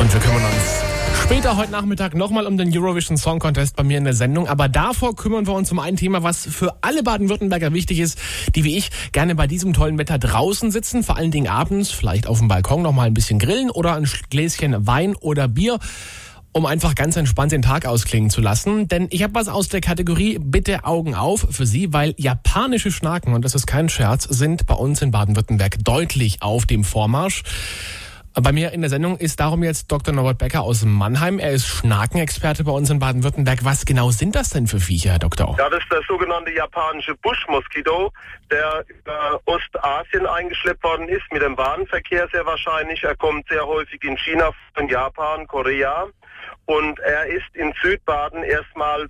Und wir kümmern uns später heute Nachmittag nochmal um den Eurovision Song Contest bei mir in der Sendung. Aber davor kümmern wir uns um ein Thema, was für alle Baden-Württemberger wichtig ist, die wie ich gerne bei diesem tollen Wetter draußen sitzen, vor allen Dingen abends, vielleicht auf dem Balkon nochmal ein bisschen grillen oder ein Gläschen Wein oder Bier, um einfach ganz entspannt den Tag ausklingen zu lassen. Denn ich habe was aus der Kategorie Bitte Augen auf für Sie, weil japanische Schnaken, und das ist kein Scherz, sind bei uns in Baden-Württemberg deutlich auf dem Vormarsch. Bei mir in der Sendung ist darum jetzt Dr. Norbert Becker aus Mannheim. Er ist Schnakenexperte bei uns in Baden-Württemberg. Was genau sind das denn für Viecher, Herr Doktor? Ja, das ist der sogenannte japanische Buschmoskito, der über Ostasien eingeschleppt worden ist, mit dem Warenverkehr sehr wahrscheinlich. Er kommt sehr häufig in China, in Japan, Korea. Und er ist in Südbaden erstmals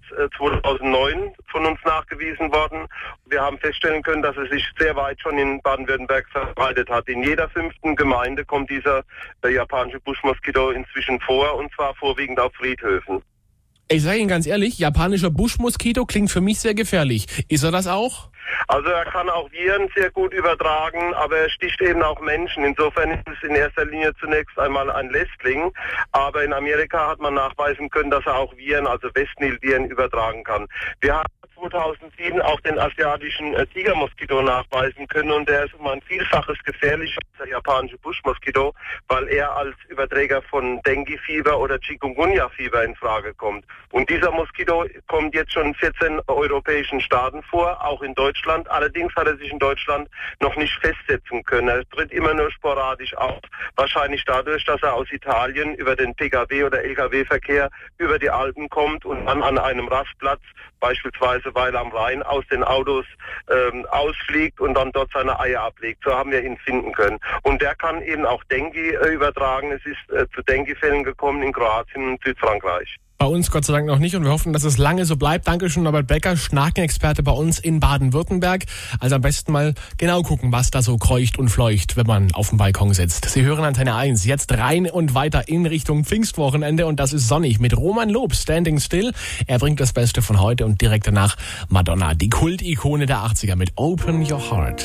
2009 von uns nachgewiesen worden. Wir haben feststellen können, dass er sich sehr weit schon in Baden-Württemberg verbreitet hat. In jeder 5. Gemeinde kommt dieser japanische Buschmoskito inzwischen vor, und zwar vorwiegend auf Friedhöfen. Ich sage Ihnen ganz ehrlich, japanischer Buschmoskito klingt für mich sehr gefährlich. Ist er das auch? Also er kann auch Viren sehr gut übertragen, aber er sticht eben auch Menschen. Insofern ist es in erster Linie zunächst einmal ein Lästling. Aber in Amerika hat man nachweisen können, dass er auch Viren, also Westnil-Viren, übertragen kann. Wir haben 2007 auch den asiatischen Tigermoskito nachweisen können, und der ist um ein Vielfaches gefährlicher als der japanische Buschmoskito, weil er als Überträger von Dengue-Fieber oder Chikungunya-Fieber in Frage kommt. Und dieser Moskito kommt jetzt schon in 14 europäischen Staaten vor, auch in Deutschland. Allerdings hat er sich in Deutschland noch nicht festsetzen können. Er tritt immer nur sporadisch auf, wahrscheinlich dadurch, dass er aus Italien über den Pkw- oder Lkw-Verkehr über die Alpen kommt und dann an einem Rastplatz, beispielsweise Weil am Rhein, aus den Autos ausfliegt und dann dort seine Eier ablegt. So haben wir ihn finden können. Und der kann eben auch Dengue übertragen. Es ist zu Dengue-Fällen gekommen in Kroatien und Südfrankreich. Bei uns Gott sei Dank noch nicht, und wir hoffen, dass es lange so bleibt. Dankeschön, Norbert Becker, Schnakenexperte bei uns in Baden-Württemberg. Also am besten mal genau gucken, was da so kreucht und fleucht, wenn man auf dem Balkon sitzt. Sie hören Antenne 1, jetzt rein und weiter in Richtung Pfingstwochenende, und das ist sonnig mit Roman Lob, Standing Still. Er bringt das Beste von heute, und direkt danach Madonna, die Kultikone der 80er mit Open Your Heart.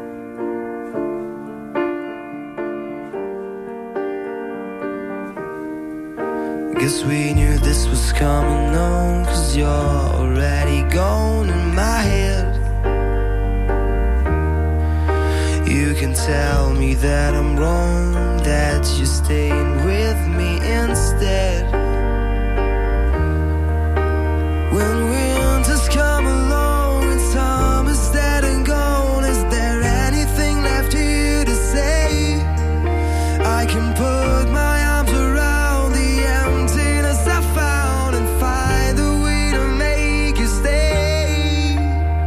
Guess we knew this was coming on, 'cause you're already gone in my head. You can tell me that I'm wrong, that you're staying with me instead. When winter's come along and summer's dead and gone, is there anything left here to say? I can put my arms around the emptiness I found and find a way to make you stay.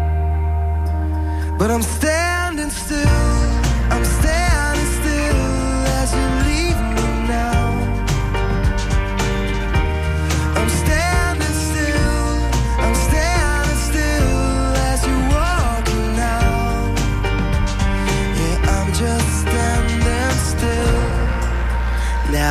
But I'm standing still, I'm standing still as you leave me now. I'm standing still as you're walking out. Yeah, I'm just standing still. Now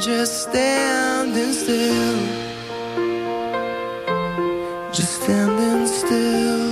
just standing still. Just standing still.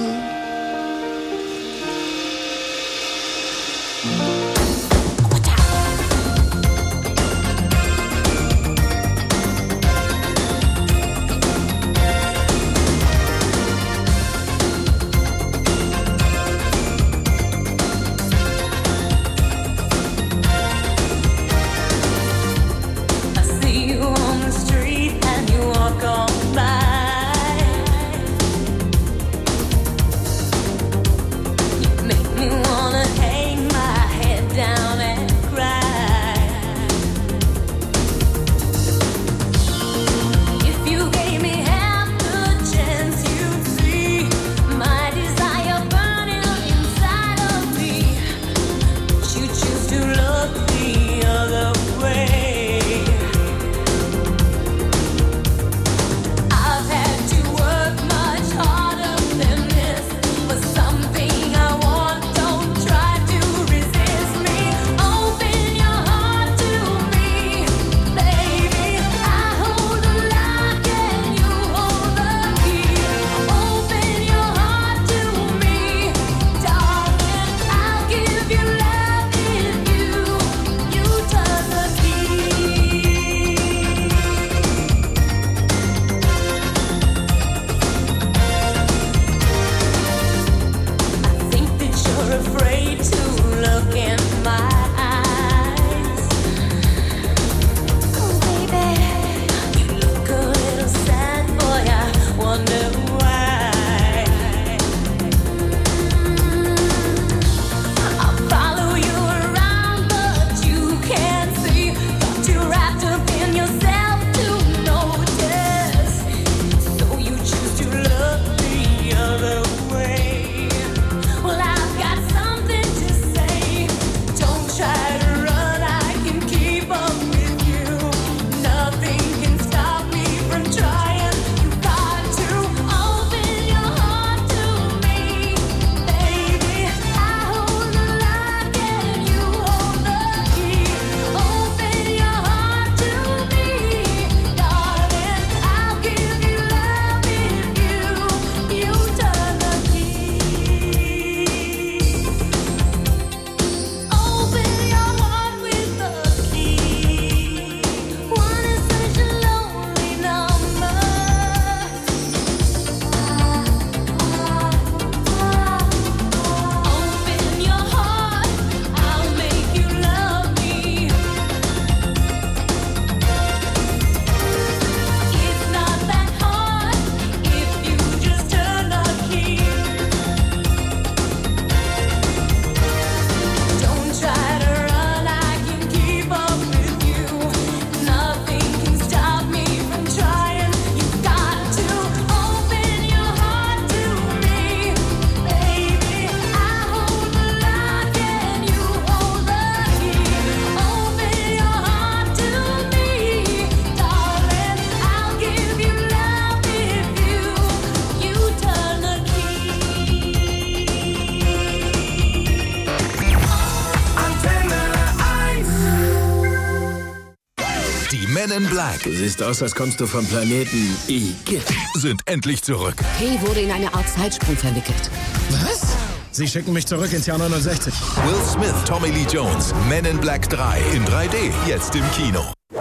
Men in Black. Du siehst aus, als kommst du vom Planeten Igitt. Sind endlich zurück. Kay wurde in eine Art Zeitsprung verwickelt. Was? Sie schicken mich zurück ins Jahr 69. Will Smith, Tommy Lee Jones, Men in Black 3 in 3D, jetzt im Kino.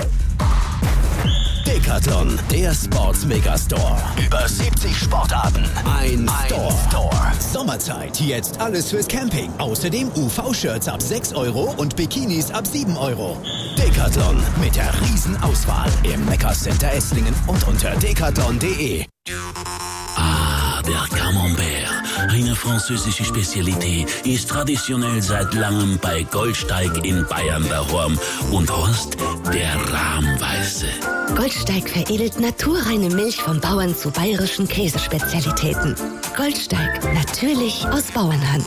Decathlon, der Sports Megastore. Über 70 Sportarten. Ein Store. Sommerzeit, jetzt alles fürs Camping. Außerdem UV-Shirts ab 6 € und Bikinis ab 7 €. Decathlon mit der Riesenauswahl im Mecca Center Esslingen und unter decathlon.de. Der Camembert, eine französische Spezialität, ist traditionell seit langem bei Goldsteig in Bayern daheim und Horst der Rahmweiße. Goldsteig veredelt naturreine Milch vom Bauern zu bayerischen Käsespezialitäten. Goldsteig, natürlich aus Bauernhand.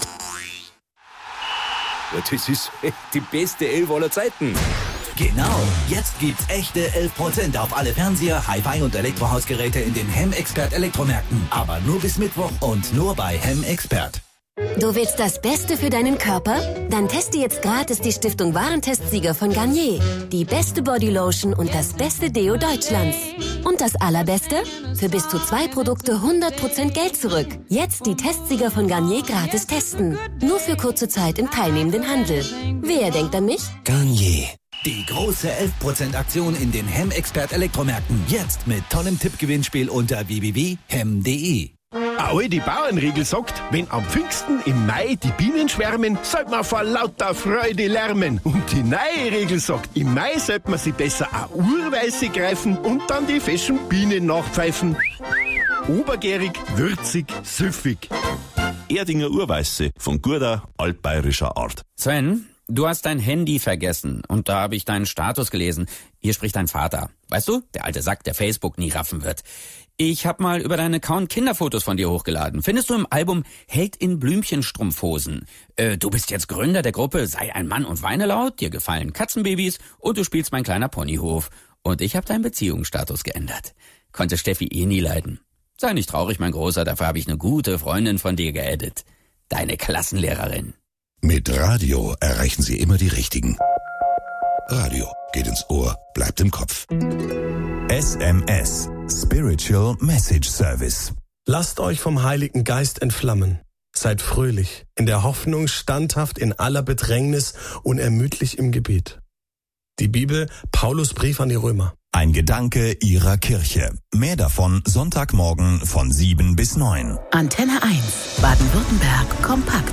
Ja, das ist die beste 11 aller Zeiten. Genau, jetzt gibt's echte 11% auf alle Fernseher, Hi-Fi und Elektrohausgeräte in den Hemmexpert Elektromärkten. Aber nur bis Mittwoch und nur bei Hemmexpert. Du willst das Beste für deinen Körper? Dann teste jetzt gratis die Stiftung Warentestsieger von Garnier. Die beste Bodylotion und das beste Deo Deutschlands. Und das Allerbeste? Für bis zu 2 Produkte 100% Geld zurück. Jetzt die Testsieger von Garnier gratis testen. Nur für kurze Zeit im teilnehmenden Handel. Wer denkt an mich? Garnier. Die große 11% Aktion in den Hem-Expert-Elektromärkten. Jetzt mit tollem Tippgewinnspiel unter www.hem.de. Eine alte Bauernregel sagt, wenn am Pfingsten im Mai die Bienen schwärmen, sollte man vor lauter Freude lärmen. Und die neue Regel sagt, im Mai sollte man sich besser auch Urweiße greifen und dann die frischen Bienen nachpfeifen. Obergärig, würzig, süffig. Erdinger Urweiße von guter altbayerischer Art. Sven, du hast dein Handy vergessen und da habe ich deinen Status gelesen. Hier spricht dein Vater. Weißt du, der alte Sack, der Facebook nie raffen wird. Ich habe mal über deinen Account Kinderfotos von dir hochgeladen. Findest du im Album Held in Blümchenstrumpfhosen. Du bist jetzt Gründer der Gruppe Sei ein Mann und weine laut, dir gefallen Katzenbabys und du spielst Mein kleiner Ponyhof. Und ich habe deinen Beziehungsstatus geändert. Konnte Steffi nie leiden. Sei nicht traurig, mein Großer, dafür habe ich eine gute Freundin von dir geaddet. Deine Klassenlehrerin. Mit Radio erreichen Sie immer die Richtigen. Radio geht ins Ohr, bleibt im Kopf. SMS, Spiritual Message Service. Lasst euch vom Heiligen Geist entflammen. Seid fröhlich, in der Hoffnung standhaft in aller Bedrängnis und ermüdlich im Gebet. Die Bibel, Paulus Brief an die Römer. Ein Gedanke Ihrer Kirche. Mehr davon Sonntagmorgen von 7 bis 9. Antenne 1, Baden-Württemberg, kompakt.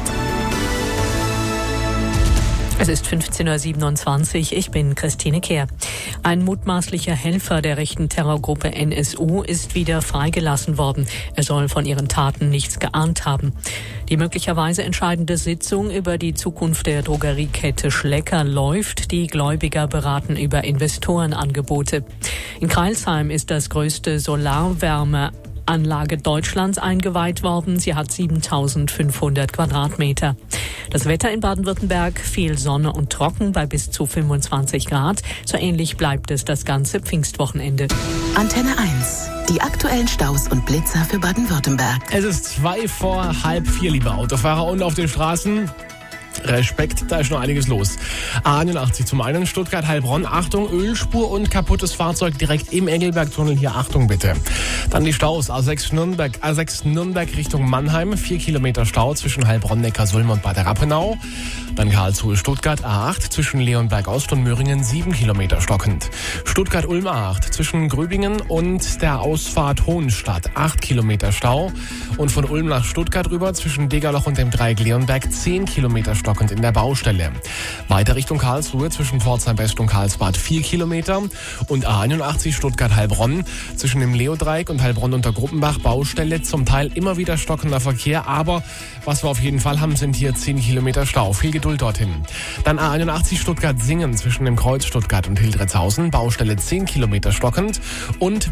Es ist 15.27 Uhr, ich bin Christine Kehr. Ein mutmaßlicher Helfer der rechten Terrorgruppe NSU ist wieder freigelassen worden. Er soll von ihren Taten nichts geahnt haben. Die möglicherweise entscheidende Sitzung über die Zukunft der Drogeriekette Schlecker läuft. Die Gläubiger beraten über Investorenangebote. In Crailsheim ist das größte Solarwärmeanlage Deutschlands eingeweiht worden. Sie hat 7.500 Quadratmeter. Das Wetter in Baden-Württemberg, viel Sonne und trocken bei bis zu 25 Grad. So ähnlich bleibt es das ganze Pfingstwochenende. Antenne 1. Die aktuellen Staus und Blitzer für Baden-Württemberg. Es ist 3:45, liebe Autofahrer, und auf den Straßen Respekt, da ist noch einiges los. A81 zum einen, Stuttgart-Heilbronn, Achtung, Ölspur und kaputtes Fahrzeug direkt im Engelbergtunnel, hier Achtung bitte. Dann die Staus, A6 Nürnberg Richtung Mannheim, 4 Kilometer Stau zwischen Heilbronn, Neckarsulm und Bad Rappenau. Dann Karlsruhe-Stuttgart, A8 zwischen Leonberg-Ost und Möhringen, 7 Kilometer stockend. Stuttgart-Ulm A8 zwischen Gröbingen und der Ausfahrt Hohenstadt, 8 Kilometer Stau. Und von Ulm nach Stuttgart rüber zwischen Degerloch und dem Dreieck Leonberg, 10 Kilometer stockend in der Baustelle. Weiter Richtung Karlsruhe zwischen Pforzheim-West und Karlsbad, 4 Kilometer. Und A81 Stuttgart-Heilbronn zwischen dem Leodreieck und Heilbronn unter Gruppenbach, Baustelle, zum Teil immer wieder stockender Verkehr. Aber was wir auf jeden Fall haben, sind hier 10 Kilometer Stau. Viel Geduld dorthin. Dann A81 Stuttgart-Singen zwischen dem Kreuz Stuttgart und Hildretzhausen, Baustelle 10 Kilometer stockend. Und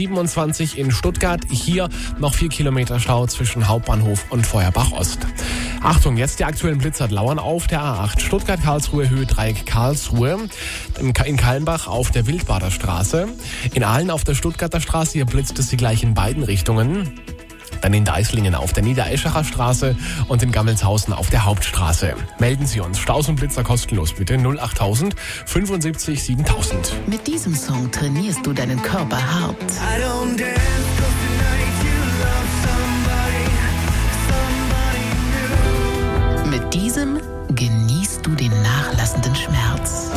B27 in Stuttgart, hier noch 4 Kilometer Stau zwischen Hauptbahnhof und Feuerbach-Ost. Achtung, jetzt die aktuellen Blitzer lauern auf der A8 Stuttgart-Karlsruhe, Höhe Dreieck Karlsruhe. In Kallenbach auf der Wildbader Straße. In Aalen auf der Stuttgarter Straße, hier blitzt es sie gleich in beiden Richtungen. Dann in Deislingen auf der Niedereschacher Straße und in Gammelshausen auf der Hauptstraße. Melden Sie uns. Staus und Blitzer kostenlos bitte 08000 75 7000. Mit diesem Song trainierst du deinen Körper hart. Mit diesem genießt du den nachlassenden Schmerz.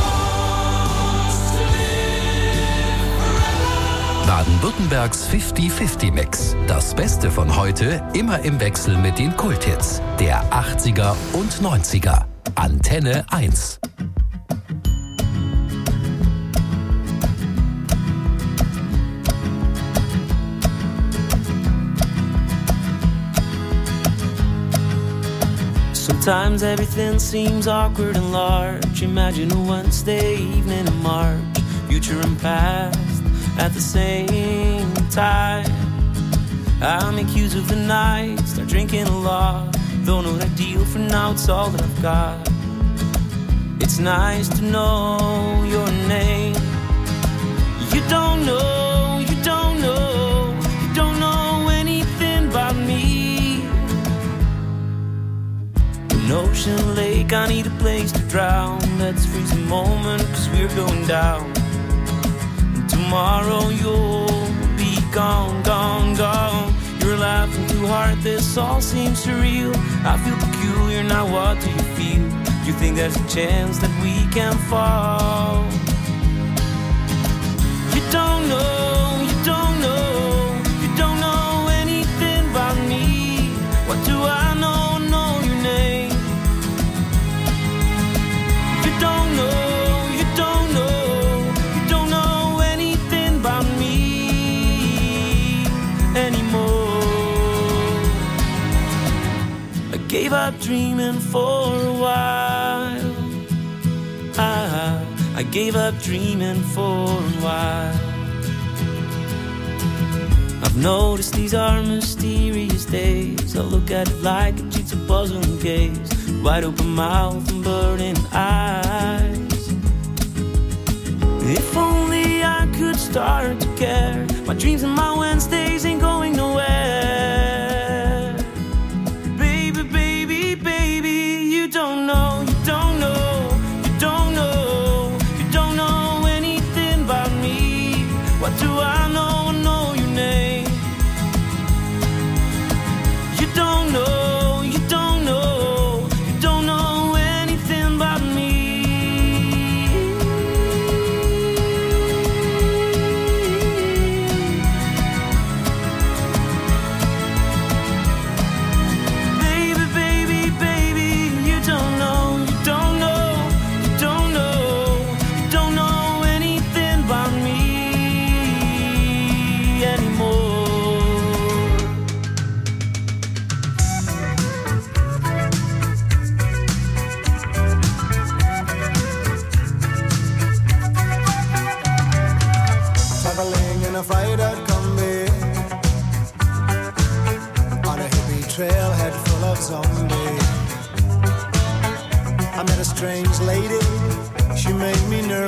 Baden-Württembergs 50-50-Mix. Das Beste von heute immer im Wechsel mit den Kulthits der 80er und 90er. Antenne 1. Sometimes everything seems awkward and large. Imagine a Wednesday evening in March. Future and past at the same time. I make use of the night, start drinking a lot. Though not ideal for now, it's all that I've got. It's nice to know your name. You don't know, you don't know, you don't know anything about me. An ocean lake, I need a place to drown. Let's freeze a moment, cause we're going down. And tomorrow you'll be gone, gone, gone. You're laughing too hard, this all seems surreal. I feel peculiar, now what do you feel? You think there's a chance that we can fall? You don't know, you don't know, you don't know anything about me. What do I know your name? You don't know, you don't know, you don't know anything about me anymore. I gave up dreaming for a while. I gave up dreaming for a while. I've noticed these are mysterious days. I look at it like a jigsaw puzzle and gaze. Wide open mouth and burning eyes. If only I could start to care. My dreams and my Wednesdays ain't going nowhere. Baby, baby, baby, you don't know, you don't know. What do I know your name? You don't know, you don't know, you don't know anything about me. Baby, baby, baby, you don't know, you don't know, you don't know, you don't know anything about me. Traveling in a fried-out combi on a hippie trailhead full of zombies. I met a strange lady, she made me nervous.